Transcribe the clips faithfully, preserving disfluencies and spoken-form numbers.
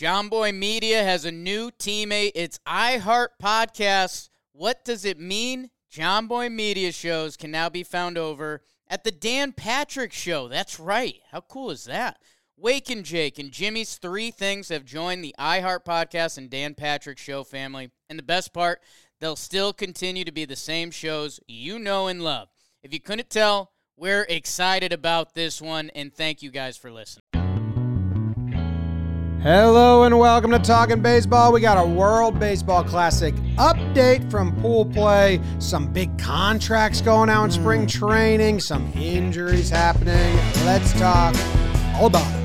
John Boy Media has a new teammate. It's iHeart Podcasts. What does it mean? John Boy Media shows can now be found over at the Dan Patrick Show. That's right. How cool is that? Wake and Jake and Jimmy's Three Things have joined the iHeart Podcast and Dan Patrick Show family. And the best part, they'll still continue to be the same shows you know and love. If you couldn't tell, we're excited about this one, and thank you guys for listening. Hello and welcome to Talking Baseball. We got a World Baseball Classic update from pool play, some big contracts going out in spring training, some injuries happening. Let's talk all about it.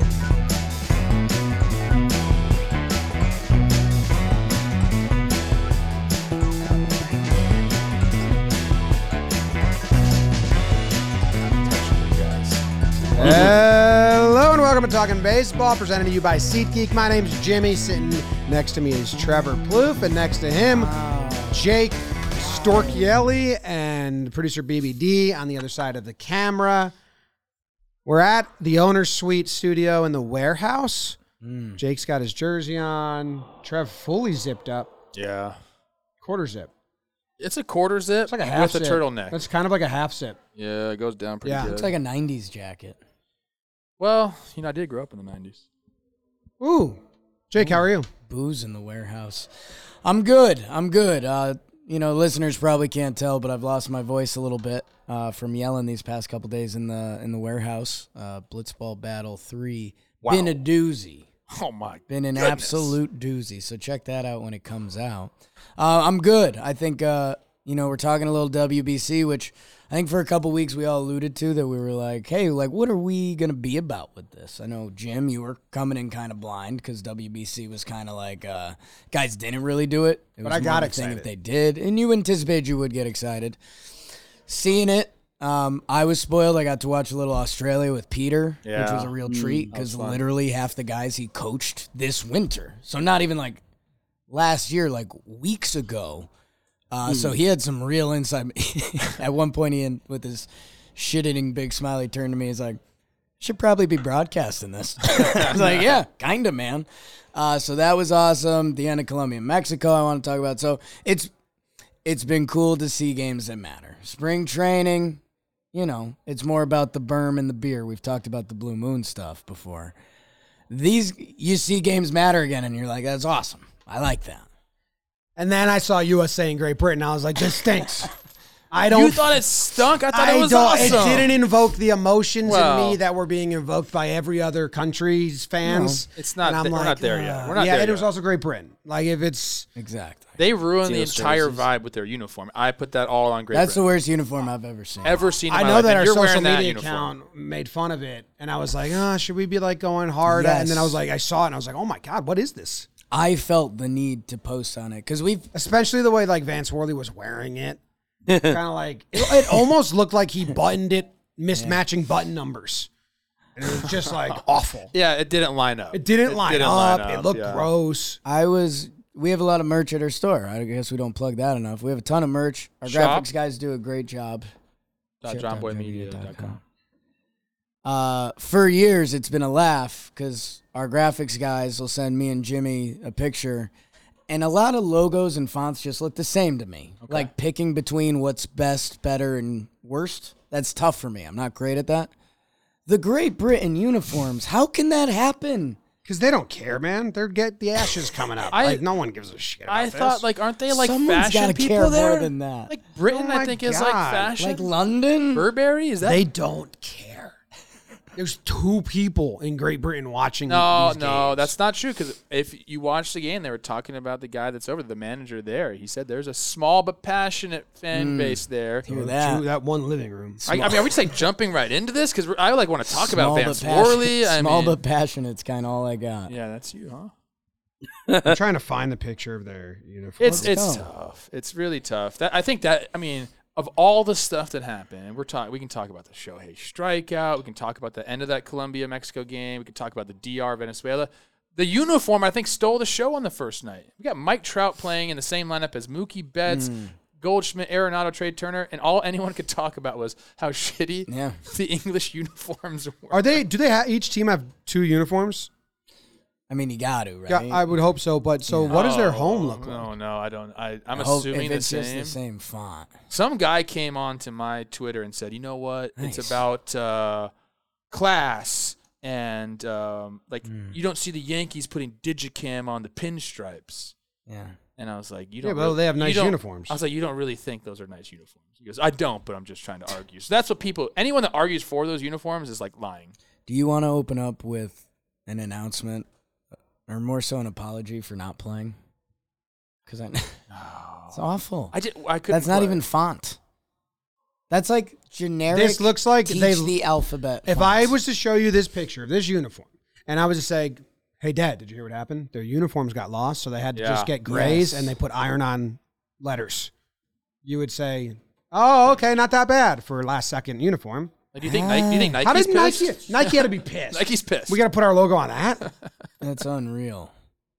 Hello and welcome to Talking Baseball, presented to you by SeatGeek. My name's Jimmy. Sitting next to me is Trevor Plouffe, and next to him, wow. Jake Storchielli and producer B B D on the other side of the camera. We're at the owner's suite studio in the warehouse. Mm. Jake's got his jersey on. Trev fully zipped up. Yeah. Quarter zip. It's a quarter zip it's like a half with zip. a turtleneck. It's kind of like a half zip. Yeah, it goes down pretty yeah. good. It's like a nineties jacket. Well, you know, I did grow up in the nineties. Ooh. Jake, Ooh. how are you? Booze in the warehouse. I'm good. I'm good. Uh, you know, listeners probably can't tell, but I've lost my voice a little bit uh, from yelling these past couple days in the in the warehouse. Uh, Blitzball Battle three. Wow. Been a doozy. Oh, my Been an goodness. absolute doozy. So check that out when it comes out. Uh, I'm good. I think, uh, you know, we're talking a little W B C, which I think for a couple weeks we all alluded to that we were like, hey, like, what are we going to be about with this? I know, Jim, you were coming in kind of blind because W B C was kind of like, uh, guys didn't really do it. It was but I got more excited. thing if they did, and you anticipated you would get excited. Seeing it, um, I was spoiled. I got to watch a little Australia with Peter, Yeah. which was a real treat because literally half the guys he coached this winter. So not even like last year, like weeks ago. Uh, mm. So he had some real insight. At one point, he, in, with his shit-eating big smile, he turned to me. He's like, should probably be broadcasting this. I was like, yeah, kind of, man. Uh, so that was awesome. The end of Colombia, Mexico, I want to talk about. So it's it's been cool to see games that matter. Spring training, you know, it's more about the berm and the beer. We've talked about the Blue Moon stuff before. These, you see games matter again, and you're like, that's awesome. I like that. And then I saw U S A and Great Britain. I was like, this stinks. I don't. You thought it stunk? I thought I it was don't, awesome. It didn't invoke the emotions well, in me that were being invoked by every other country's fans. No, it's not. And I'm th- like, we're not there uh, yet. We're not yeah, there and it was yet. also Great Britain. Like, if it's... Exactly. They ruined the Steel entire services. vibe with their uniform. I put that all on Great That's Britain. the worst uniform I've ever seen. Ever seen in I my know life. that And our you're social wearing that media uniform. account made fun of it. And I was like, oh, should we be, like, going hard? Yes. And then I was like, I saw it, and I was like, oh, my God, what is this? I felt the need to post on it because we've Especially the way, like, Vance Worley was wearing it. Kind of like, it, it almost looked like he buttoned it, mismatching button numbers. And it was just, like, awful. Yeah, it didn't line up. It didn't, line, didn't up. line up. It looked yeah. gross. I was. We have a lot of merch at our store. I guess we don't plug that enough. We have a ton of merch. Our Shop. graphics guys do a great job. john boy media dot com. Uh, for years, it's been a laugh because our graphics guys will send me and Jimmy a picture, and a lot of logos and fonts just look the same to me. Okay. Like picking between what's best, better, and worst. That's tough for me. I'm not great at that. The Great Britain uniforms, how can that happen? Because they don't care, man. They're get the ashes coming up. I- like, no one gives a shit about I this. thought, like, aren't they, like, Someone's fashion gotta people care there? more than that. Like, Britain, Oh I my think, is, like, God. fashion. Like London? Burberry? Is that? They don't care. There's two people in Great Britain watching No, these no, games. that's not true. Because if you watch the game, they were talking about the guy that's over, the manager there. He said there's a small but passionate fan Mm. base there. Hear that. Two- that one living room. I, I mean, are we just like jumping right into this? Because I like want to talk Small about but Vance passionate- Worley. I Small mean, but passionate's kind of all I got. yeah, that's you, huh? I'm trying to find the picture of their uniform. It's it's go. tough. It's really tough. That I think that I mean, of all the stuff that happened, and we're talking, we can talk about the Shohei strikeout. We can talk about the end of that Colombia Mexico game. We can talk about the D R Venezuela. The uniform, I think, stole the show on the first night. We got Mike Trout playing in the same lineup as Mookie Betts, Mm. Goldschmidt, Arenado, Trey Turner, and all anyone could talk about was how shitty Yeah. the English uniforms were. Are they? Do they have each team have two uniforms? I mean, you got to, right? Yeah, I would hope so. But so, Yeah. what does their Oh, home look like? No, no, I don't. I, I'm I hope assuming if the it's same. just the same font. Some guy came on to my Twitter and said, "You know what? Nice. It's about uh, class and um, like Mm. you don't see the Yankees putting Digicam on the pinstripes." Yeah. And I was like, "You Yeah, don't." but really, they have you nice don't- uniforms. I was like, "You don't really think those are nice uniforms?" He goes, "I don't, but I'm just trying to argue." So that's what people. Anyone that argues for those uniforms is like lying. Do you want to open up with an announcement, or more so an apology for not playing? Because I, it's awful. I did. I couldn't. That's not play. even font. That's like generic. This looks like teach they- the alphabet. If fonts. I was to show you this picture of this uniform, and I was to say, "Hey, Dad, did you hear what happened? Their uniforms got lost, so they had to Yeah. just get grays, Yes. and they put iron-on letters," you would say, "Oh, okay, not that bad for last second uniform." Like, do you think? Nike, do you think How Nike's did pissed? Nike? Nike had to be pissed. Nike's pissed. We got to put our logo on that. That's unreal.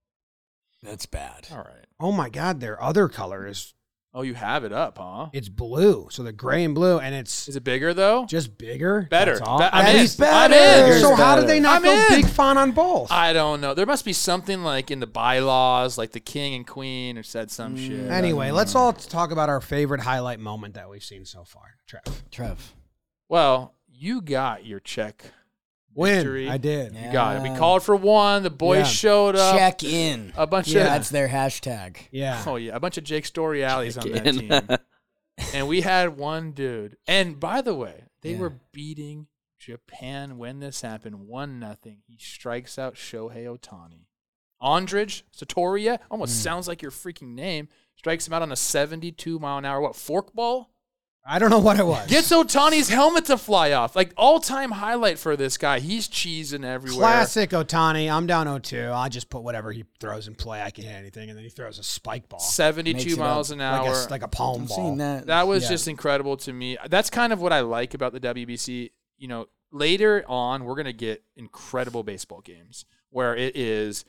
That's bad. All right. Oh my God, their other color is Oh, you have it up, huh? it's blue, so the gray and blue, and it's Is it bigger though? just bigger. Better. That's all. Be- I'm At in. least I'm better. in. So how Better. did they not I'm go in. big font on both? I don't know. There must be something like in the bylaws, like the king and queen, or said some Mm. shit. Anyway, let's all talk about our favorite highlight moment that we've seen so far. Trev, Trev. Well, you got your check. Victory. win. I did. Yeah. You got it. We called for one. The boys Yeah. showed up. Check in. A bunch Yeah. of That's their hashtag. Yeah. oh yeah, a bunch of Jake Story alleys on that in. team. And we had one dude. And by the way, they Yeah. were beating Japan when this happened, one nothing. He strikes out Shohei Ohtani. Andrej Satoria, almost Hmm. sounds like your freaking name. Strikes him out on a seventy-two mile an hour what forkball? I don't know what it was. Gets Otani's helmet to fly off. Like all time highlight for this guy. He's cheesing everywhere. Classic Otani. I'm down oh two. I'll just put whatever he throws in play. I can hit anything, and then he throws a spike ball, seventy-two Makes it miles up. an like hour. a like a palm I've ball. seen that. That was Yeah. just incredible to me. That's kind of what I like about the W B C. You know, later on, we're going to get incredible baseball games where it is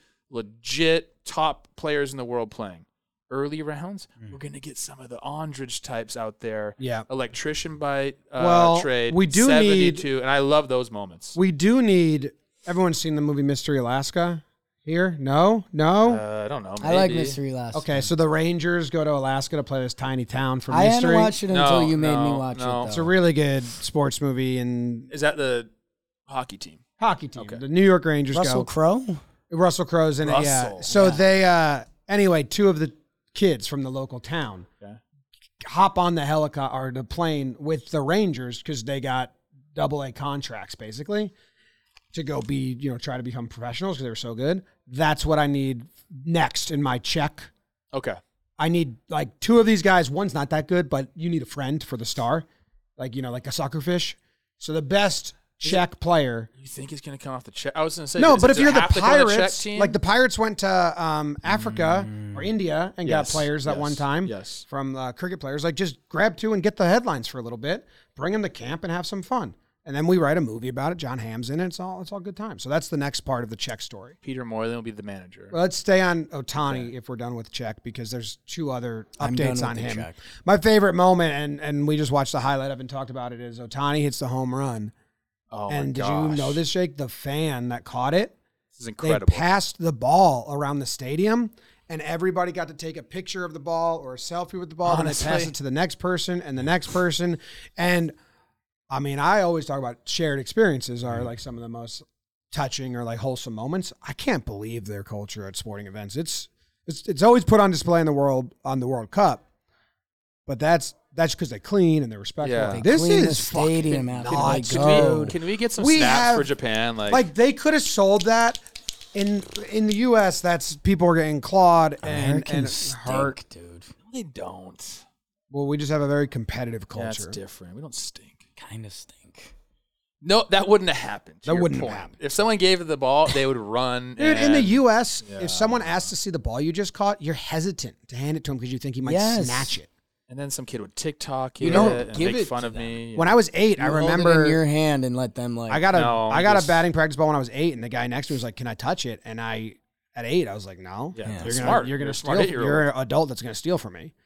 legit top players in the world playing. Early rounds, we're going to get some of the Andrej types out there. Yeah. Electrician by uh, Well, trade. we do seventy-two, and I love those moments. We do need. Everyone's seen the movie Mystery Alaska. Here, no, no. Uh, I don't know. I like maybe. Mystery Last. Okay, so the Rangers go to Alaska to play this tiny town for I mystery. hadn't watched it until No, you made me no, watch no. it. It's Though. a really good sports movie and Is that the hockey team? hockey team. Okay. The New York Rangers Russell go. Crowe. Russell Crowe's in it. Yeah. Russell. So Yeah. they uh anyway, two of the kids from the local town Okay. hop on the helicopter or the plane with the Rangers because they got double A contracts basically to go be, you know, try to become professionals because they were so good. That's what I need next in my check. Okay. I need like two of these guys. One's not that good, but you need a friend for the star, like, you know, like a soccer fish. So the best Czech player. You think it's going to come off the check? I was going to say No, does but it if you're the have to go on the Czech Pirates, team? like the Pirates went to um, Africa or India and got Yes, players at yes, one time yes. from uh, cricket players, like just grab two and get the headlines for a little bit, bring them to camp and have some fun. And then we write a movie about it. John Hamm's in it. It's all it's all good time. So that's the next part of the Czech story. Peter Moylan will be the manager. Well, let's stay on Ohtani if we're done with Czech because there's two other I'm done updates with on the him. Czech. My favorite moment, and and we just watched the highlight of it and talked about it, is Ohtani hits the home run. oh and my did gosh. you know this, Jake? The fan that caught it, This is they incredible. passed the ball around the stadium, and everybody got to take a picture of the ball or a selfie with the ball, and they pass Honestly. it to the next person and the next person. And I mean, I always talk about shared experiences are like some of the most touching or like wholesome moments. I can't believe their culture at sporting events. It's it's it's always put on display in the world on the World Cup, but that's that's because they clean and they're respectful. Yeah. Like, They this clean the is stadium fucking after nuts, they Can go. we, can we get some We stats have- for Japan? Like, Like they could have sold that in in the U S. That's people are getting clawed and Americans and stink, hurt. dude. they don't. Well, we just have a very competitive That's culture. different. We don't stink. Kind of stink. No, that wouldn't have happened. to That your wouldn't have point. happened. If someone gave it the ball, they would run. Dude, in the and- U S, Yeah. if someone asks to see the ball you just caught, you're hesitant to hand it to him because you think he might Yes. snatch it. And then some kid would TikTok You it don't and give make it fun to of them. me. When I was eight, You I hold it remember in your hand and let them like. I got a No, I got just- a batting practice ball when I was eight, and the guy next to me was like, "Can I touch it?" And I, at eight, I was like, "No, Yeah, Yeah. you're gonna, smart. You're gonna You're a steal. smart eight-year-old. You're an adult that's gonna steal from me."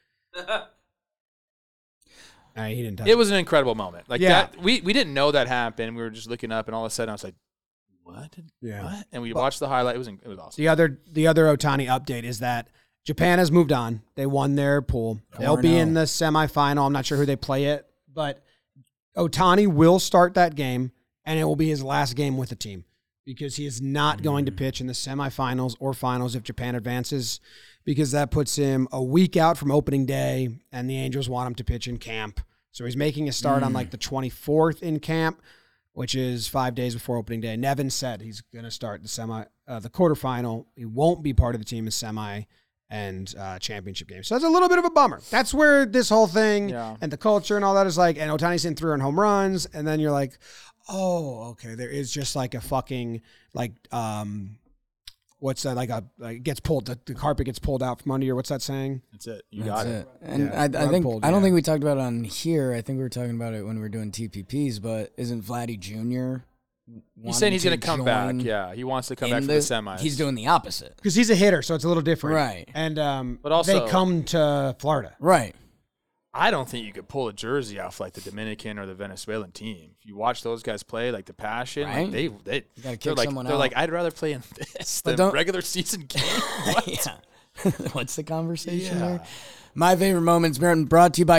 Uh, he didn't touch It was an incredible moment. Like Yeah. that, we we didn't know that happened. We were just looking up, and all of a sudden, I was like, what? Yeah. What? And we watched the highlight. It was it was awesome. The other the other Ohtani update is that Japan has moved on. They won their pool. They'll be in the semifinal. I'm not sure who they play it, but Ohtani will start that game, and it will be his last game with the team because he is not mm. going to pitch in the semifinals or finals if Japan advances, because that puts him a week out from opening day, and the Angels want him to pitch in camp. So he's making a start mm. on like the twenty-fourth in camp, which is five days before opening day. Nevin said he's going to start the semi, uh, the quarterfinal. He won't be part of the team in semi and uh, championship game. So that's a little bit of a bummer. That's where this whole thing yeah. and the culture and all that is like, and Ohtani's hitting three on home runs, and then you're like, oh, okay, there is just like a fucking, like, um, what's that, like a, like it gets pulled, the, the carpet gets pulled out from under you. What's that saying? That's it. You That's got it. it. And yeah, I, I think, pulled, I don't yeah. think we talked about it on here. I think we were talking about it when we were doing T P Ps, but isn't Vladdy Junior He's saying he's going to come back. Yeah, he wants to come back for the, the semis. He's doing the opposite. Because he's a hitter, so it's a little different. Right. And um, but also, they come to Florida. Right. I don't think you could pull a jersey off like the Dominican or the Venezuelan team. If you watch those guys play, like the passion, right? like they, they, they're like, they're out. like, I'd rather play in this but than regular season game. What? Yeah. What's the conversation yeah. there? My favorite moments brought to you by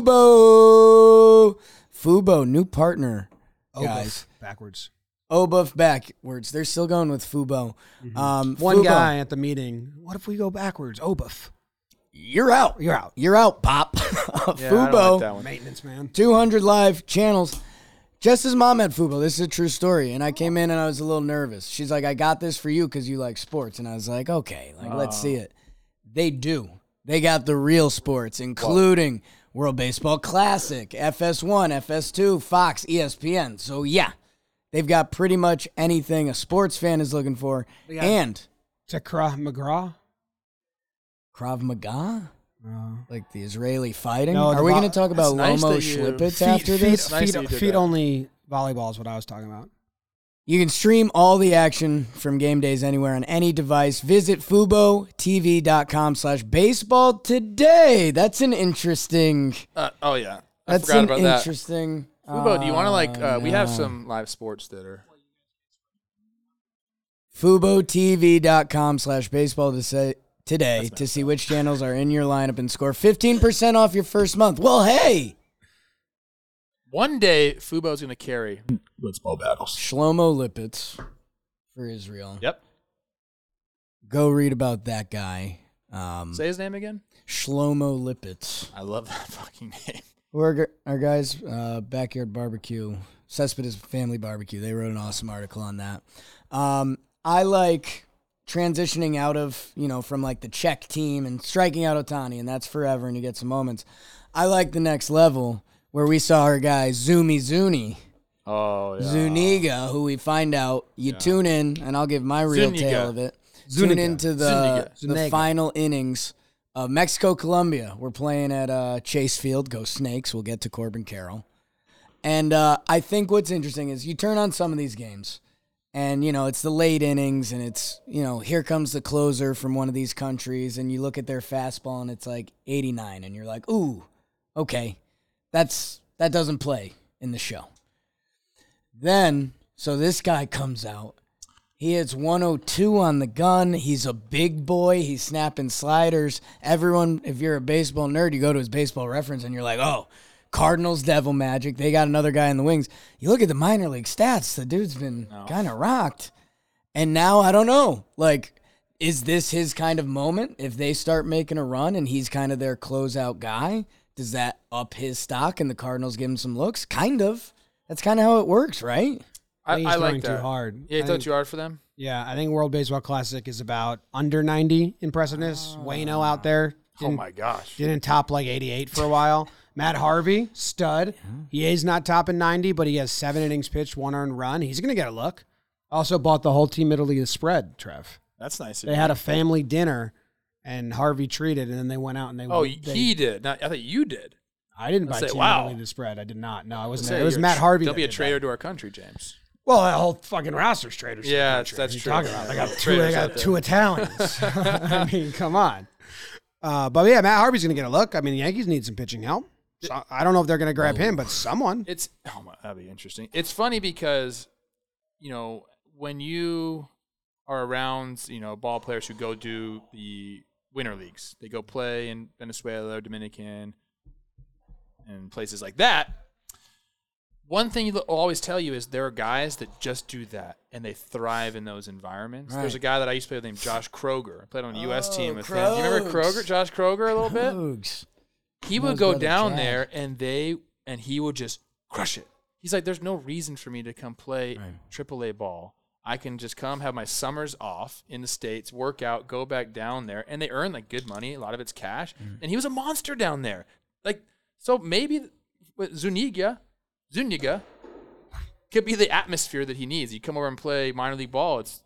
Fubo. Fubo, new partner, guys. Oh, backwards. Obuff backwards. They're still going with Fubo. Mm-hmm. Um, One Fubo. guy at the meeting, what if we go backwards? Obuff. You're out. You're out. You're out, Pop. Yeah, Fubo. like Maintenance man. two hundred live channels. Jess's mom had Fubo. This is a true story. And I came in and I was a little nervous. She's like, I got this for you because you like sports. And I was like, okay, like, oh. let's see it. They do. They got the real sports, including Whoa. World Baseball Classic, F S one, F S two, Fox, E S P N. So, yeah. They've got pretty much anything a sports fan is looking for. Yeah. And to Krav Maga? Krav Maga? Uh, like the Israeli fighting? No, Are we vo- going to talk about nice Lomo you, Schlipitz feet, after feet, this? Nice feet, feet only volleyball is what I was talking about. You can stream all the action from game days anywhere on any device. Visit FuboTV.com slash baseball today. That's an interesting... Uh, oh, yeah. I That's forgot an about that. interesting... Fubo, do you want to like? Uh, uh, we have no. some live sports that are. FuboTV.com slash baseball to say today to see which channels are in your lineup and score fifteen percent off your first month. Well, hey, one day Fubo's going to carry Blitzball battles. Shlomo Lipitz for Israel. Yep. Go read about that guy. Um, Say his name again. Shlomo Lipitz. I love that fucking name. We're our guys, uh, Backyard Barbecue, Cespedes Family Barbecue. They wrote an awesome article on that. Um, I like transitioning out of, you know, from like the Czech team and striking out Ohtani, and that's forever, and you get some moments. I like the next level where we saw our guy Zumi Zuni. Oh, yeah. Zuniga, who we find out, you yeah. tune in, and I'll give my real Zuniga. tale of it. Zuniga. Tune into the, Zuniga. the final innings of Mexico-Colombia. We're playing at uh, Chase Field. Go Snakes. We'll get to Corbin Carroll. And uh, I think what's interesting is you turn on some of these games, and, you know, it's the late innings, and it's, you know, here comes the closer from one of these countries, and you look at their fastball, and it's like eighty-nine, and you're like, ooh, okay, that's that doesn't play in the show. Then, so this guy comes out. He hits one oh two on the gun. He's a big boy. He's snapping sliders. Everyone, if you're a baseball nerd, you go to his baseball reference and you're like, oh, Cardinals, Devil Magic. They got another guy in the wings. You look at the minor league stats. The dude's been oh. kind of rocked. And now, I don't know. Like, is this his kind of moment? If they start making a run and he's kind of their closeout guy, does that up his stock and the Cardinals give him some looks? Kind of. That's kind of how it works, right? I, think I, he's I going like that. too hard. Yeah, you I thought think, too hard for them? Yeah, I think World Baseball Classic is about under ninety impressiveness. Oh. Wayno out there. Oh, my gosh. Didn't top like eighty-eight for a while. Matt Harvey, stud. Yeah. He is not topping ninety, but he has seven innings pitched, one earned run. He's going to get a look. Also bought the whole team Italy the spread, Trev. That's nice. They had a family dinner, and Harvey treated, and then they went out and they. Oh, they, he did. Not, I thought you did. I didn't buy say, team wow. Italy the spread. I did not. No, I wasn't. Say, It was Matt Harvey. Don't be a traitor that. to our country, James. Well, that whole fucking roster's traitors. Yeah, to the that's what true. Are you talking about? I got Yeah, two. I got two Italians. I mean, come on. Uh, but yeah, Matt Harvey's going to get a look. I mean, the Yankees need some pitching help. So I don't know if they're going to grab oh. him, but someone. It's oh, that'd be interesting. It's funny because, you know, when you are around, you know, ball players who go do the winter leagues, they go play in Venezuela, Dominican, and places like that. One thing you'll always tell you is there are guys that just do that, and they thrive in those environments. Right. There's a guy that I used to play with named Josh Kroger. I played on a U S Oh, team with him. You remember Krogs. Kroger, Josh Kroger, a little bit? Krogs. He Knows would go brother down Jack. there, and they and he would just crush it. He's like, there's no reason for me to come play Right. triple A ball. I can just come, have my summers off in the States, work out, go back down there, and they earn like good money. A lot of it's cash. Mm. And he was a monster down there. Like, so maybe with Zuniga, Zuniga could be the atmosphere that he needs. You come over and play minor league ball, it's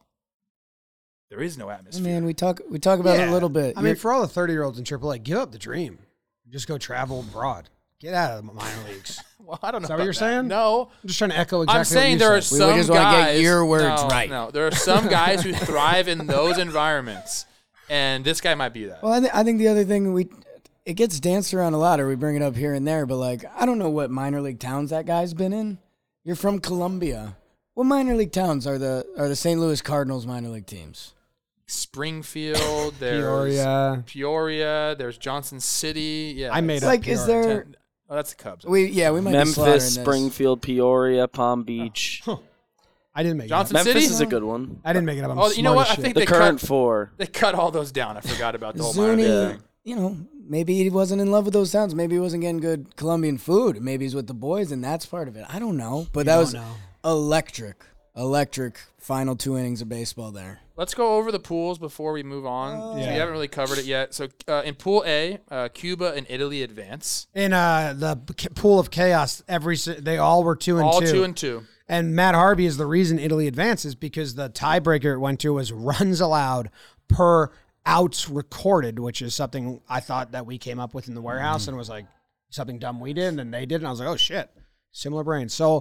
there is no Hey, atmosphere. man, we talk we talk about it Yeah. a little bit. I mean, You're- for all the thirty-year-olds in triple A, give up the dream. Just go travel abroad. Get out of the minor leagues. Well, I don't know. Is that what about you're saying? No. I'm just trying to echo exactly I'm saying what there you are said. We some just wanna get guys. your words no, right. No, there are some guys who thrive in those environments, and this guy might be that. Well, I, th- I think the other thing we it gets danced around a lot, or we bring it up here and there, but like I don't know what minor league towns that guy's been in. You're from Columbia. What minor league towns are the are the Saint Louis Cardinals minor league teams? Springfield, there's Peoria. Peoria, there's Johnson City. Yeah, I made it's up Like, is Peoria. there? ten- Oh, that's the Cubs. We yeah, we might be slaughtering Memphis, this. Springfield, Peoria, Palm Beach. I didn't make Johnson it up. Memphis City? is a good one. I didn't make it up. I'm Oh, you know smart what? as I shit. think The they current cut four. they cut all those down. I forgot about the whole minor Zuni, league Yeah. thing. you know, maybe he wasn't in love with those towns. Maybe he wasn't getting good Colombian food. Maybe he's with the boys, and that's part of it. I don't know, but that don't was know. electric, electric. Final two innings of baseball there. Let's go over the pools before we move on. 'cause Yeah. We haven't really covered it yet. So uh, in Pool A, uh, Cuba and Italy advance. In uh, the k- pool of chaos, every s- they all were two and All two. two and two. And Matt Harvey is the reason Italy advances because the tiebreaker it went to was runs allowed per outs recorded, which is something I thought that we came up with in the warehouse and was like something dumb we did and they did. And I was like, oh shit, similar brain. So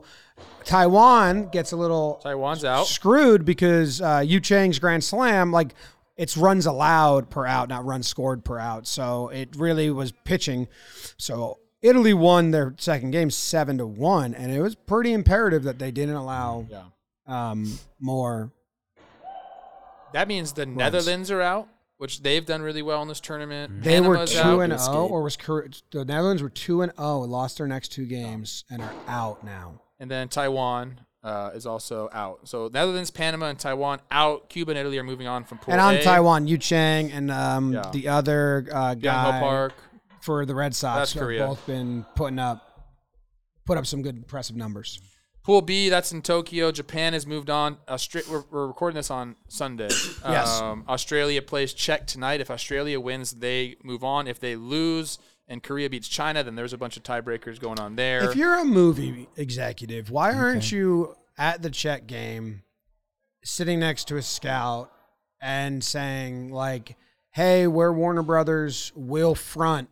Taiwan gets a little Taiwan's out. screwed because uh, Yu Chang's grand slam, like it's runs allowed per out, not runs scored per out. So it really was pitching. So Italy won their second game seven to one, and it was pretty imperative that they didn't allow Yeah. um, more. That means the Netherlands are out, which they've done really well in this tournament. They were Panama's two out. and escape. zero, or was Cor- the Netherlands were two and zero, lost their next two games, and are out now. And then Taiwan uh, is also out. So Netherlands, Panama, and Taiwan out. Cuba and Italy are moving on from Pool And on A. Taiwan, Yu Chang and um, Yeah. the other uh, Young guy Ho Park. for the Red Sox That's have Korea. both been putting up put up some good impressive numbers. Pool B, that's in Tokyo. Japan has moved on. Austra- we're, we're recording this on Sunday. Yes. Um, Australia plays Czech tonight. If Australia wins, they move on. If they lose and Korea beats China, then there's a bunch of tiebreakers going on there. If you're a movie executive, why aren't you at the Czech game sitting next to a scout and saying like, hey, we're Warner Brothers, we'll front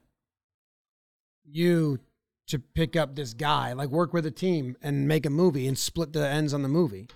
you to pick up this guy, like work with a team and make a movie and split the ends on the movie?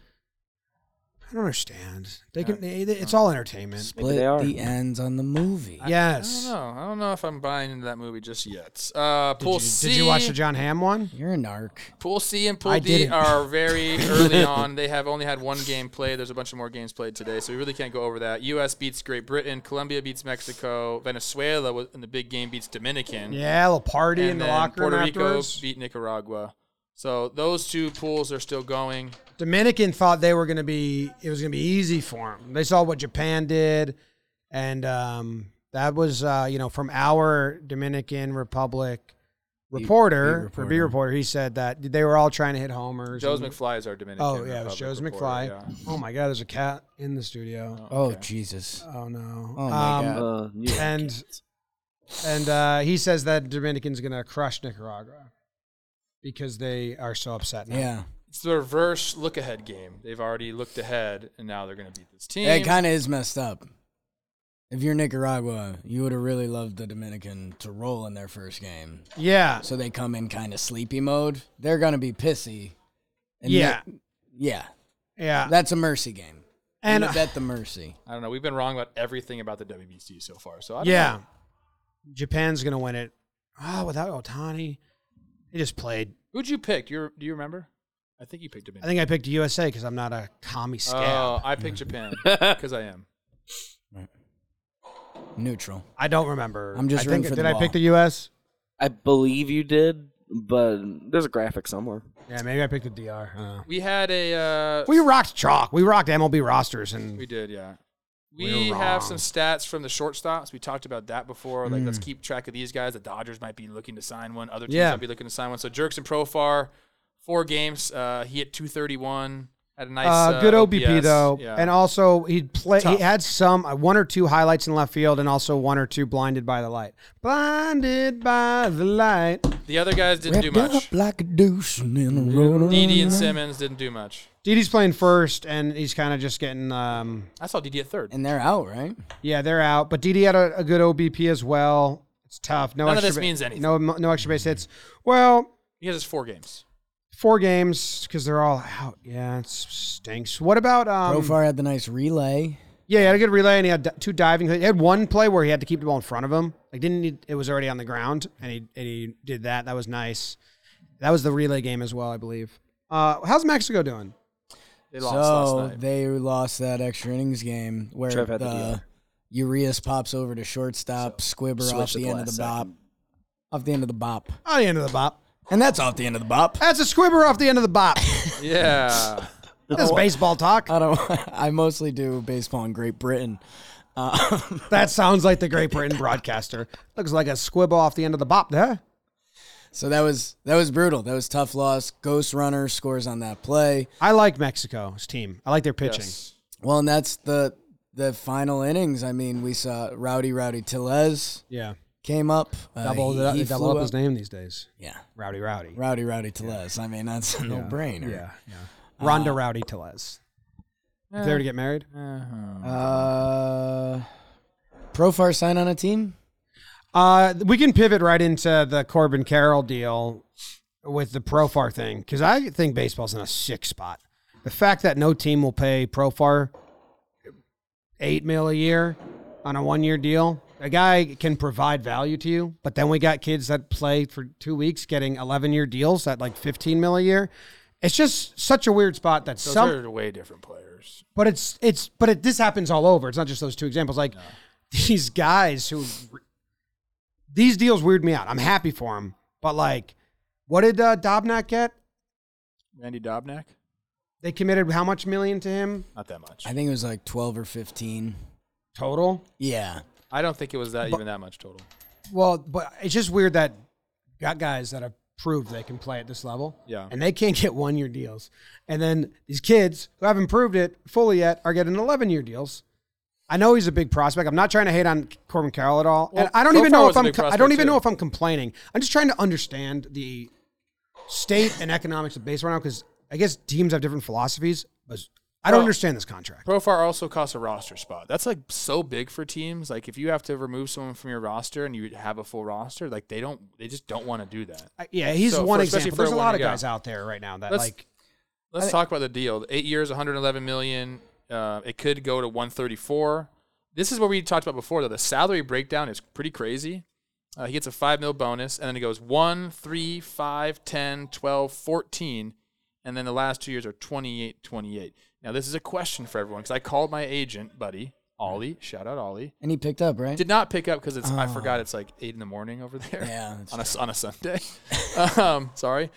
I don't understand. They can. They, it's all entertainment. Split they are. the ends on the movie. Yes. I don't know. I don't know if I'm buying into that movie just yet. Uh, Did Pool you, C. did you watch the John Hamm one? You're a narc. Pool C and Pool I D didn't. are very early on. They have only had one game played. There's a bunch of more games played today, so we really can't go over that. U S beats Great Britain. Colombia beats Mexico. Venezuela was, in the big game beats Dominican. Yeah, a little party and in the then locker Puerto room Rico afterwards. beat Nicaragua. So those two pools are still going. Dominican thought they were going to be, it was going to be easy for them. They saw what Japan did, and um, that was, uh, you know, from our Dominican Republic reporter, beat for B reporter, he said that they were all trying to hit homers. Joe's and- McFly is our Dominican. Oh, yeah, it was Republic Joe's reporter, McFly. yeah. Oh, my God, there's a cat in the studio. Oh, okay. Jesus. Oh, no. Oh, my God. Uh, New York. And, and uh, he says that Dominican's going to crush Nicaragua because they are so upset now. Yeah. It's the reverse look-ahead game. They've already looked ahead, and now they're going to beat this team. It kind of is messed up. If you're Nicaragua, you would have really loved the Dominican to roll in their first game. Yeah. So they come in kind of sleepy mode. They're going to be pissy. And Yeah. Ni- yeah. Yeah. That's a mercy game. And And bet the mercy. I don't know. We've been wrong about everything about the W B C so far. So I don't yeah. know. Japan's going to win it. Oh, without Otani. He just played. Who'd you pick? Do you, do you remember? I think you picked Japan. I think I picked U S A because I'm not a commie scab. Oh, I picked Japan because I am. Neutral. I don't remember. I'm just I rooting think, for Did the I ball. pick the U S? I believe you did, but there's a graphic somewhere. Yeah, maybe I picked the D R. I don't know. We had a. Uh, We rocked chalk. We rocked M L B rosters, and we did, yeah. We We were have wrong. some stats from the shortstops. We talked about that before. Like, let's keep track of these guys. The Dodgers might be looking to sign one. Other teams Yeah. might be looking to sign one. So Jerkson Profar, four games. Uh, he hit two thirty-one. Had a nice uh, uh, good O B P O P S. though, Yeah. and also he play. He Tough. had some uh, one or two highlights in left field, and also one or two blinded by the light. Blinded by the light. the other guys didn't do Wrapped much. up like a douche in a road. Didi and Simmons didn't do much. Didi's playing first, and he's kind of just getting. Um, I saw Didi at third. And they're out, right? yeah, they're out, but Didi had a, a good O B P as well. It's tough. No None of extra this ba- means anything. No, no extra base hits. Well, He has his four games. four games because they're all out. Yeah, it stinks. What about um? Profar had the nice relay. Yeah, he had a good relay, and he had d- two diving. He had one play where he had to keep the ball in front of him. Like, didn't need, it was already on the ground, and he and he did that. That was nice. That was the relay game as well, I believe. Uh, how's Mexico doing? They lost So last night. they lost that extra innings game where Trev had the the Urias pops over to shortstop, Squibber Switched off at the the end of the last bop. second. Off the end of the bop. Oh, the end of the bop. And that's off the end of the bop. That's a squibber off the end of the bop. Yeah. That's baseball talk. I don't. I mostly do baseball in Great Britain. Uh, That sounds like the Great Britain broadcaster. Looks like a squibble off the end of the bop there. so that was that was brutal. That was tough loss. Ghost Runner scores on that play. I like Mexico's team. I like their pitching. Yes. Well, and that's the the final innings. I mean, we saw Rowdy Rowdy Tellez Yeah. came up. Uh, Double, he, they he double flew up his up. name these days. Yeah, Rowdy Rowdy. Rowdy Rowdy Tellez. I mean, that's a no brainer. Yeah, yeah. Ronda Rowdy Telez. Is there to get married? Uh, Profar sign on a team. Uh, we can pivot right into the Corbin Carroll deal with the Profar thing because I think baseball's in a sick spot. The fact that no team will pay Profar eight mil a year on a one-year deal, a guy can provide value to you, but then we got kids that play for two weeks getting eleven-year deals at like fifteen mil a year. It's just such a weird spot that Those some, are way different players. but it's it's but it this happens all over. It's not just those two examples. Like these guys who these deals weird me out. I'm happy for them, but like, what did uh, Dobnak get? Randy Dobnak? They committed how much million to him Not that much. I think it was like twelve or fifteen. total? Yeah. I don't think it was that even that much total. Well, but it's just weird that got guys that have proved they can play at this level, Yeah. and they can't get one year deals, and then these kids who haven't proved it fully yet are getting eleven year deals. I know he's a big prospect. I'm not trying to hate on Corbin Carroll at all, Well, and I don't Profar even know was if a I'm. big I don't prospect, even too. know if I'm complaining. I'm just trying to understand the state and economics of baseball now because I guess teams have different philosophies, but I don't Well, understand this contract. Profar also costs a roster spot. That's like so big for teams. Like if you have to remove someone from your roster and you have a full roster, like they don't, they just don't want to do that. I- yeah, he's So, one for- especially example. for There's a a lot of one-year- guys out there right now that Let's- like. Let's I- talk about the deal. Eight years, one hundred eleven million. Uh, it could go to one thirty-four. This is what we talked about before, though. The salary breakdown is pretty crazy. Uh, he gets a five mil bonus, and then it goes one, three, five, ten, twelve, fourteen, and then the last two years are twenty-eight, twenty-eight. Now, this is a question for everyone because I called my agent, buddy, Ollie. Shout out, Ollie. And he picked up, right? Did not pick up because it's I Oh. forgot it's like eight in the morning over there. Yeah, that's on a on a Sunday. um, sorry.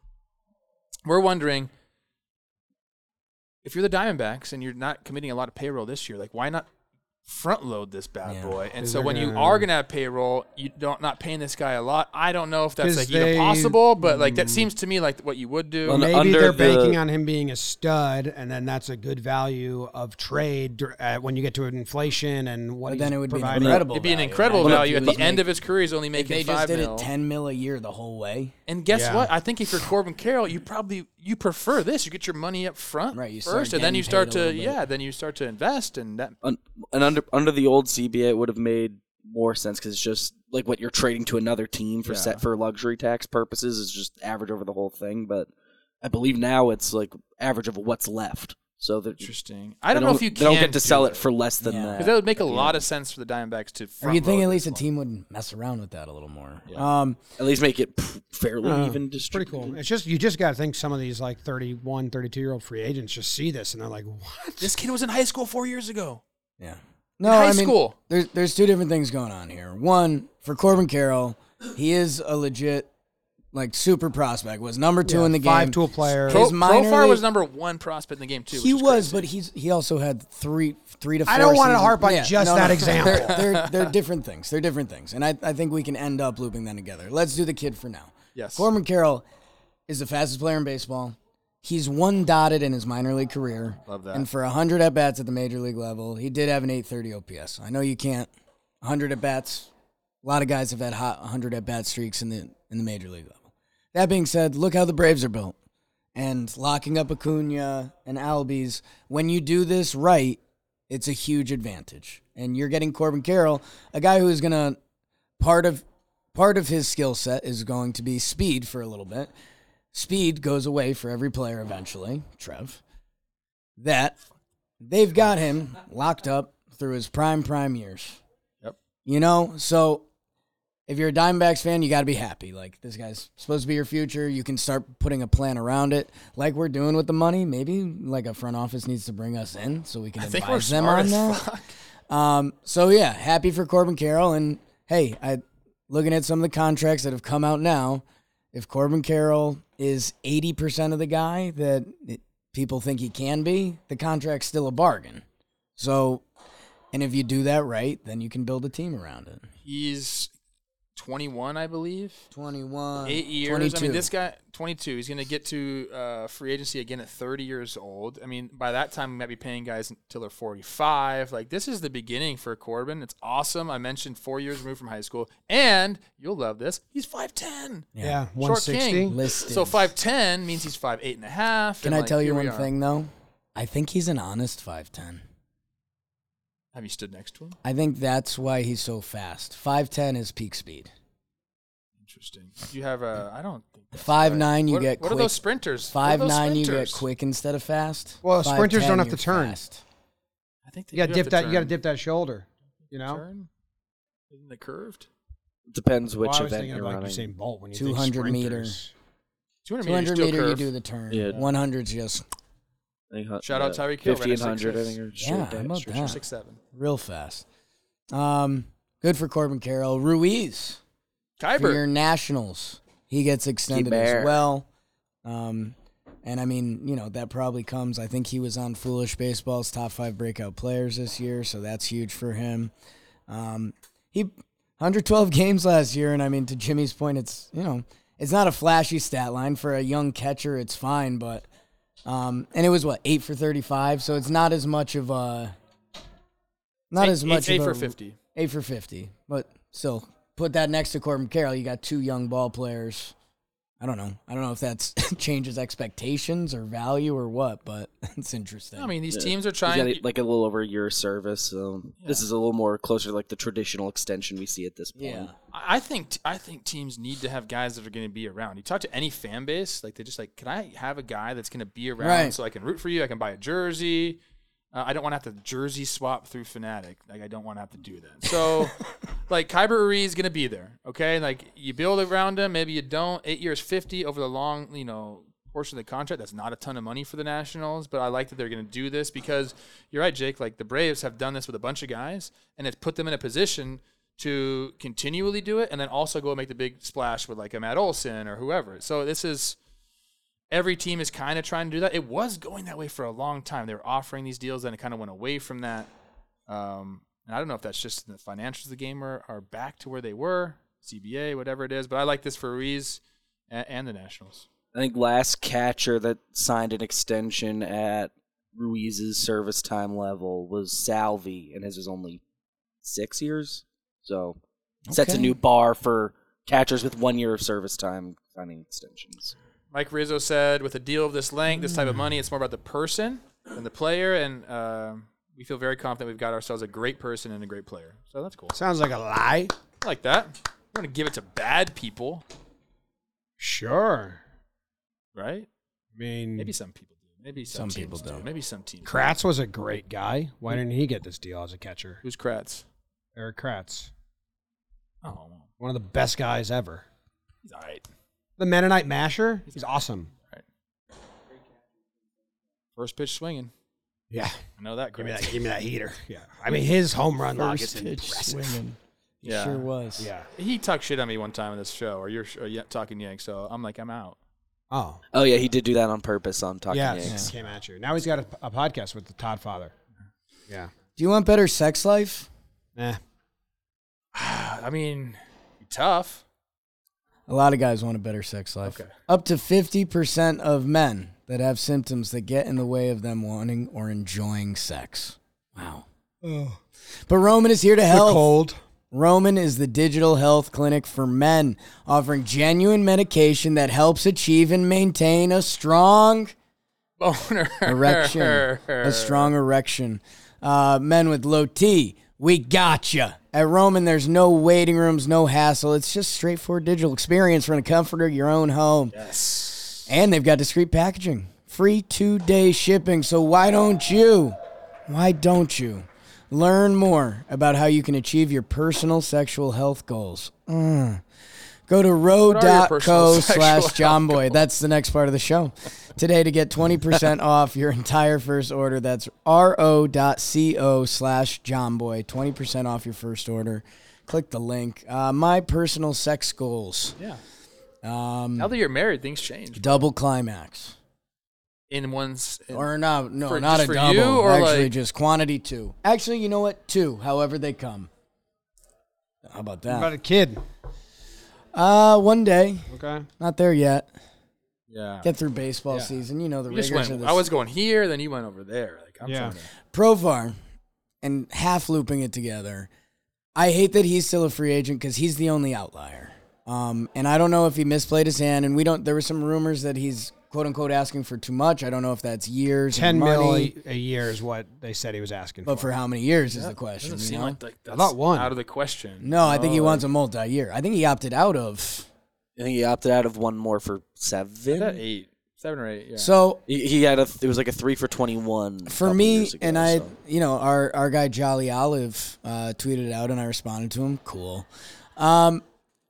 We're wondering if you're the Diamondbacks and you're not committing a lot of payroll this year, like why not front load this bad Yeah. boy? And Is so there when you gonna- are gonna have payroll, you don't not paying this guy a lot. I don't know if that's 'Cause like they- even possible, but like that seems to me like what you would do. Well, Maybe under they're the- banking on him being a stud, and then that's a good value of trade uh, when you get to inflation and what But he's then it would be an providing. incredible. It'd be an value, incredible right? value If at you the make- end of his career. He's only If making they just five did mil. it ten mil a year the whole way, And guess Yeah. what? I think if you're Corbin Carroll, you probably you prefer this. You get your money up front Right, you start first, and then getting you start paid a to little bit. yeah, then you start to invest, and that Un- and under under the old C B A, it would have made more sense because it's just like what you're trading to another team for Yeah. set for luxury tax purposes is just average over the whole thing. But I believe now it's like average of what's left. So that Interesting. I don't know if you they can don't get to do sell that. it for less than Yeah. that. Because that would make a lot of sense for the Diamondbacks to. Or front you'd think load at least this a one. team would mess around with that a little more. Yeah. Um, At least make it p- fairly Uh, even it's pretty distributed. cool. It's just you just got to think some of these like thirty-one, thirty-two-year-old free agents just see this and they're like, what? This kid was in high school four years ago. yeah. No, high I mean, school. There's there's two different things going on here. One, for Corbin Carroll, he is a legit like super prospect. Was number two Yeah, in the game. five-tool player. Pro, His minor Profar league- was number one prospect in the game too. He which is was, crazy. but he's he also had three three to four. I don't want to seasons- harp on Yeah, just no, that no. example. They're, they're they're different things. They're different things, and I I think we can end up looping them together. Let's do the kid for now. Yes. Corbin Carroll is the fastest player in baseball. He's one dotted in his minor league career. Love that. And for one hundred at bats at the major league level, he did have an eight thirty O P S. I know you can't one hundred at bats. A lot of guys have had hot one hundred at bat streaks in the in the major league level. That being said, look how the Braves are built. And locking up Acuna and Albies, when you do this right, it's a huge advantage. And you're getting Corbin Carroll, a guy who is going to part of part of his skill set is going to be speed for a little bit. Speed goes away for every player eventually, Trev. That they've got him locked up through his prime prime years. Yep. You know, so if you're a Diamondbacks fan, you got to be happy. Like, this guy's supposed to be your future. You can start putting a plan around it, like we're doing with the money. Maybe like a front office needs to bring us in so we can I think we're advise them smart on as that. fuck. Um, so yeah, happy for Corbin Carroll. And hey, I looking at some of the contracts that have come out now. If Corbin Carroll is eighty percent of the guy that it, people think he can be, the contract's still a bargain. So, and if you do that right, then you can build a team around it. He's twenty-one, I believe. twenty-one, Eight years. twenty-two. I mean, this guy, twenty-two. He's going to get to uh, free agency again at thirty years old. I mean, by that time, we might be paying guys until they're forty-five. Like, this is the beginning for Corbin. It's awesome. I mentioned four years removed from high school. And you'll love this. He's five ten. Yeah, Short one sixty. king. Listed. So five ten means he's five eight and a half. Can and, I like, tell you here we one are. thing, though? I think he's an honest five ten. Have you stood next to him? I think that's why he's so fast. five ten is peak speed. Interesting. You have a, I don't think. that's five right. nine, you what, get What quick. are those sprinters? What are Five those nine, you get sprinters? quick instead of fast. Well, sprinters don't have five ten, to turn. you're fast. I think they You got to do have dip that. You got to turn. dip that shoulder. You know. Turn? Isn't it curved? Depends which Well, I was event thinking you're of like running. Usain Bolt when you two think hundred meter. sprinters. two hundred, two hundred meter, meter, you curve. do the turn. Yeah. one hundred's just I think, uh, Shout out yeah, Tyreek Hill, fifty and ran a six one hundred, I six. think. Are Yeah, straight how dash. about Sure, that? six seven. real fast. Um, good for Corbin Carroll. Ruiz for Kyber. your Nationals. He gets extended Bear. as well. Um, and I mean, you know, that probably comes. I think he was on Foolish Baseball's top five breakout players this year, so that's huge for him. Um, he one hundred twelve games last year, and I mean, to Jimmy's point, it's you know, it's not a flashy stat line for a young catcher. It's fine, but um, and it was what eight for thirty-five, so it's not as much of a not Eight- as much eight, eight of for a, fifty. eight for fifty, but still put that next to Corbin Carroll. You got two young ball players. I don't know. I don't know if that's changes expectations or value or what, but it's interesting. I mean, these Yeah. teams are He's trying. got like a little over a year of service, so this is a little more closer to like the traditional extension we see at this point. yeah. I think I think teams need to have guys that are going to be around. You talk to any fan base, like they just like, can I have a guy that's going to be around Right. so I can root for you? I can buy a jersey. Uh, I don't want to have to jersey swap through Fnatic. Like I don't want to have to do that. So, like Kyber Ruiz is going to be there. Okay, like you build around him. Maybe you don't. Eight years, fifty over the long, you know, portion of the contract. That's not a ton of money for the Nationals, but I like that they're going to do this because you're right, Jake. Like the Braves have done this with a bunch of guys, and it's put them in a position to continually do it, and then also go make the big splash with like a Matt Olson or whoever. So this is every team is kind of trying to do that. It was going that way for a long time. They were offering these deals, then it kind of went away from that. Um, and I don't know if that's just the financials of the game are, are back to where they were, C B A, whatever it is. But I like this for Ruiz and, and the Nationals. I think last catcher that signed an extension at Ruiz's service time level was Salvi, and his was only six years. So sets a Okay. new bar for catchers with one year of service time signing extensions. Mike Rizzo said, with a deal of this length, this type of money, it's more about the person than the player. And uh, we feel very confident we've got ourselves a great person and a great player. So that's cool. Sounds like a lie. I like that. I'm going to give it to bad people, Sure. right? I mean, Maybe some people do. Maybe some, Some people teams do. don't. Maybe some teams. Kratz was a great guy. Why didn't he get this deal as a catcher? Who's Kratz? Eric Kratz. Oh, well, One of the best guys ever. he's all right. The Mennonite Masher. He's awesome. First pitch swinging. Yeah. I know that. Give me Kratz. that. Give me that heater. Yeah. I mean, his home run log is First pitch impressive. swinging. He Yeah. sure was. Yeah. He talked shit on me one time on this show, or you're or yeah, talking Yanks. So I'm like, I'm out. Oh. Oh yeah, he did do that on purpose on Talking Yeah. Yanks. Came at you. Now he's got a, a podcast with the Todd Father. Yeah. Do you want better sex life? Eh. I mean, tough. A lot of guys want a better sex life. Okay. Up to fifty percent of men that have symptoms that get in the way of them wanting or enjoying sex. Wow. But Roman is here to help. Cold. Roman is the digital health clinic for men, offering genuine medication that helps achieve and maintain a strong Boner. erection. A strong erection. Uh, men with low T, we gotcha. At Roman, there's no waiting rooms, no hassle. It's just straightforward digital experience from the comfort of your own home. Yes. And they've got discreet packaging. Free two-day shipping. So why don't you? Why don't you? Learn more about how you can achieve your personal sexual health goals. Mm. Go to ro What are your dot personal co sexual slash health johnboy. goals? That's the next part of the show. Today to get twenty percent off your entire first order. That's ro dot co slash johnboy. twenty percent off your first order. Click the link. Uh, my personal sex goals. Yeah. Um, Now that you're married, things change. double climax. In one's. In, Or no, no, For- not just a for double. you, or Actually, like- just quantity two. Actually, you know what? Two, however they come. How about What about that? a kid? Uh, one day. Okay. Not there yet. yeah. Get through baseball Yeah. season. You know the You just rigors went, of this. I was going here, then you went over there. Like I'm Yeah. trying to. Provar and half looping it together. I hate that he's still a free agent because he's the only outlier. Um, and I don't know if he misplayed his hand. And we don't. There were some rumors that he's quote unquote asking for too much. I don't know if that's years, Ten and mil money, a, a year is what they said he was asking but for. for how many years is the question? Doesn't You seem know? like, like that's thought one. out of the question. No, I think he Oh, wants a multi-year. I think he opted out of. I think he opted out of one more for Is seven. that eight, seven or eight? Yeah. So He, he had a. It was like a three for twenty-one. a for couple me, years ago, and I, so. you know, our our guy Jolly Olive uh, tweeted it out, and I responded to him. Cool. Um,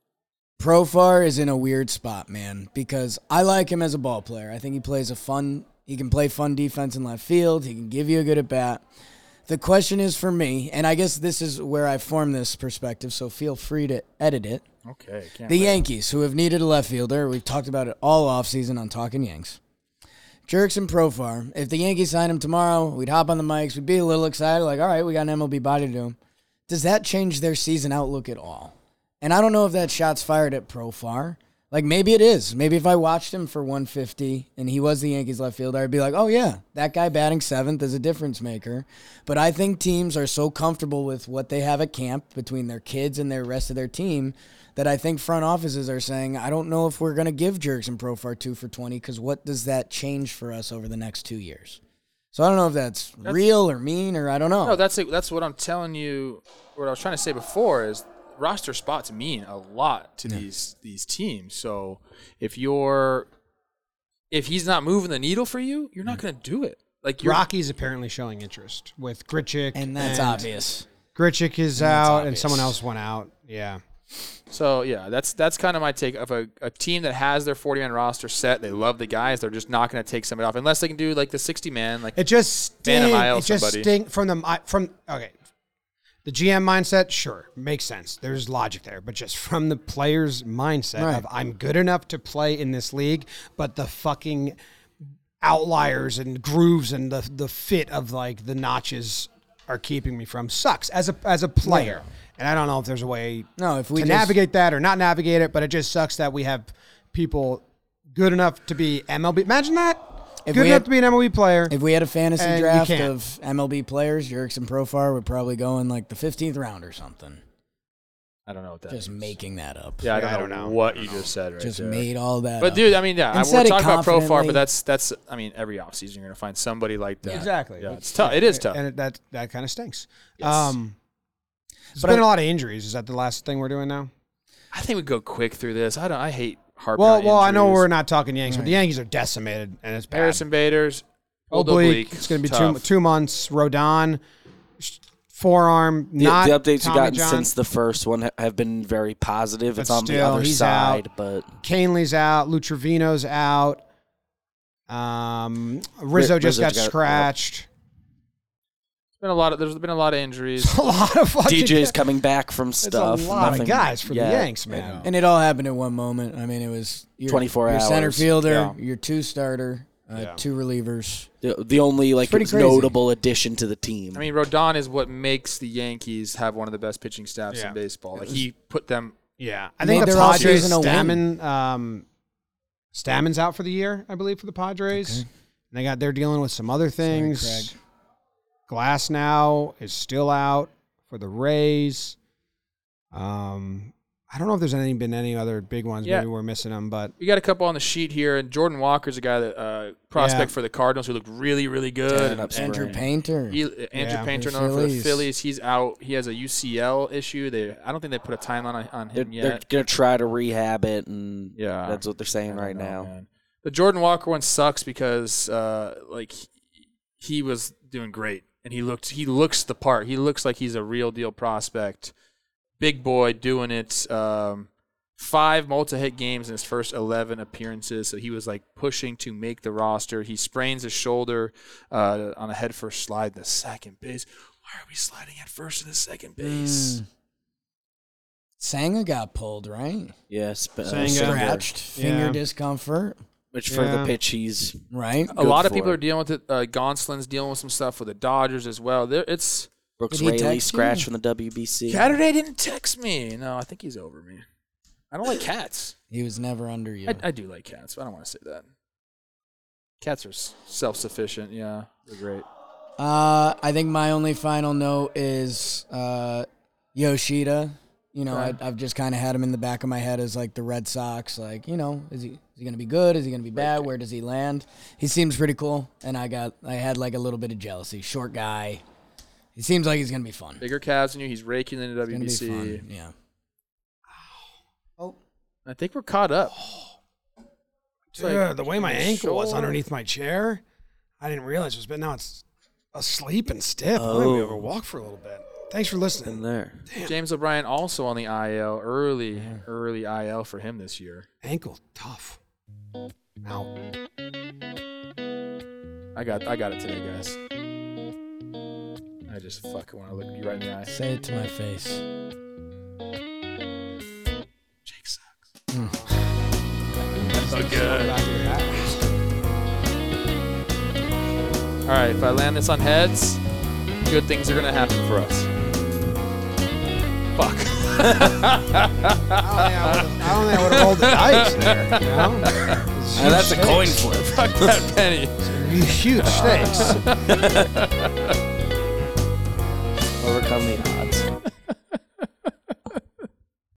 Profar is in a weird spot, man, because I like him as a ball player. I think he plays a fun. He can play fun defense in left field. He can give you a good at bat. The question is for me, and I guess this is where I form this perspective, so feel free to edit it. okay. Can't The wait. Yankees, who have needed a left fielder, we've talked about it all offseason on Talking Yanks. Jerkson Profar, if the Yankees sign him tomorrow, we'd hop on the mics, we'd be a little excited, like, all right, we got an M L B body to do him. Does that change their season outlook at all? And I don't know if that shot's fired at Profar. Like, maybe it is. Maybe if I watched him for one fifty and he was the Yankees left fielder, I'd be like, oh, yeah, that guy batting seventh is a difference maker. But I think teams are so comfortable with what they have at camp between their kids and their rest of their team that I think front offices are saying, I don't know if we're going to give Jerkson Profar two for twenty because what does that change for us over the next two years? So I don't know if that's, That's- real or mean or I don't know. No, that's it. That's what I'm telling you. What I was trying to say before is roster spots mean a lot to these these teams. So if you're if he's not moving the needle for you, you're not going to do it. Like you're, Rocky's apparently showing interest with Grichuk. and that's obvious. Grichuk is And that's out, obvious. and someone else went out. Yeah. So yeah, that's that's kind of my take of a, a team that has their forty man roster set. They love the guys. They're just not going to take somebody off unless they can do like the sixty man. Like It just Phantom stink. Isle It just somebody. stink from the from okay. The G M mindset, sure, makes sense. There's logic there, but just from the player's mindset Right. of I'm good enough to play in this league, but the fucking outliers and grooves and the the fit of like the notches are keeping me from sucks as a as a player. And I don't know if there's a way No, if we to just- navigate that or not navigate it, but it just sucks that we have people good enough to be M L B. Imagine that. If good we enough had- to be an M L B player. If we had a fantasy And you draft can't. of M L B players, Jerkson Profar would probably go in like the fifteenth round or something. I don't know what that. Just means. making that up. Yeah, I don't, Yeah, I know, don't know. what I you don't know. just said right Just there. made all that But up. dude, I mean, yeah, And I, said we're it talking about Profar, confidently. but that's that's. I mean, every offseason you're gonna find somebody like that. Exactly. Yeah, it's tough. It is tough. And it, that that kind of stinks. Yes. Um, there's But been I- a lot of injuries. Is that the last thing we're doing now? I think we go quick through this. I don't. I hate harping Well, on well, I know injuries. we're not talking Yankees, but Right. the Yankees are decimated, and it's bad. Harrison Bader's Old oblique. oblique. It's going to be two, Tough. two months. Rodon, forearm, The, not the updates Tommy you've gotten John. since the first one ha- have been very positive. But It's on the still, other he's side, out. but Canley's out. Lou Trevino's out. Um, Rizzo just Rizzo got got- scratched. Been a lot of there's been a lot of injuries. A lot of fucking D J's coming back from It's stuff. a lot Nothing of guys for yet. the Yanks, man. And it all happened in one moment. I mean, it was your, twenty-four your center hours. fielder, Yeah. your two starter, uh, Yeah. two relievers. The, the only like pretty crazy. notable addition to the team. I mean, Rodon is what makes the Yankees have one of the best pitching staffs Yeah. in baseball. Like he put them. Yeah, I Made think the their Padres offseason a win. Stammen, um, Stammen's out for the year, I believe, for the Padres. Okay. And they got they're dealing with some other things. Sorry, Craig. Glass now is still out for the Rays. Um, I don't know if there's any been any other big ones. Yeah. Maybe we're missing them, but We got a couple on the sheet here, and Jordan Walker's a guy that uh, prospect Yeah. for the Cardinals who looked really, really good. Tearing And- up and Andrew Spring. Painter. he, Andrew Yeah. Painter, The known for the Phillies. Phillies, he's out. He has a U C L issue. They, I don't think they put a timeline on, on they're, him they're yet. gonna try to rehab it, and Yeah. that's what they're saying I don't right know, now. man. The Jordan Walker one sucks because uh, like he, he was doing great and he looked he looks the part. He looks like he's a real deal prospect. Big boy doing it. Um, five multi-hit games in his first eleven appearances, so he was like pushing to make the roster. He sprains his shoulder uh, on a head first slide to second base. Why are we sliding head first to the second base? Mm. Sanga got pulled, right? Yes, but uh, Saying, uh, Singer, Scratched, finger Yeah. discomfort, which for Yeah. the pitch he's right? A Good lot of for people it. are dealing with it. Uh, Gonsolin's dealing with some stuff with the Dodgers as well. There, it's Brooks Did he Raley text scratched you? from the W B C. Saturday didn't text me. No, I think he's over me. I don't like cats. He was never under you. I, I do like cats, but I don't want to say that. Cats are s- self-sufficient. Yeah, they're great. Uh, I think my only final note is uh, Yoshida. You know, Okay. I, I've just kind of had him in the back of my head as like the Red Sox. Like, you know, is he is he gonna be good? Is he gonna be bad? Where does he land? He seems pretty cool, and I got I had like a little bit of jealousy. Short guy. He seems like he's gonna be fun. Bigger calves than you. He's raking in the It's gonna be W B C. fun. Yeah. oh, I think we're caught up. It's like- dude, the way my ankle was Sure. underneath my chair, I didn't realize it was. But now it's asleep and stiff. I'm gonna be able to Oh. walk for a little bit. Thanks for in listening. there. James O'Brien also on the I L. Early, early I L for him this year. Ankle tough. Ow. I got, I got it today, guys. I just fucking want to look you right in the eye. Say it to my face. Jake sucks. So good. All right, if I land this on heads, good things are gonna happen for us. Fuck. I don't think I would have rolled the dice there. You know? It's And that's a huge coin stakes. flip. Fuck that penny. Huge stakes. Overcome the